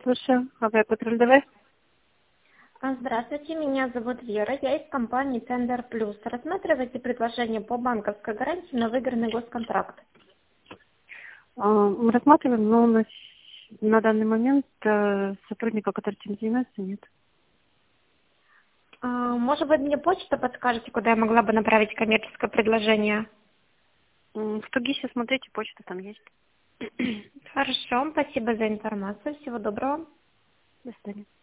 слушаю. Авиапатруль, давай. Здравствуйте, меня зовут Вера, я из компании Tender Plus. Рассматриваете предложение по банковской гарантии на выигранный госконтракт? Мы рассматриваем, но у нас на данный момент сотрудника, который этим занимается, нет. Может быть, мне почту подскажете, куда я могла бы направить коммерческое предложение? В Тугисе, смотрите, почта там есть. Хорошо, спасибо за информацию, всего доброго. До свидания.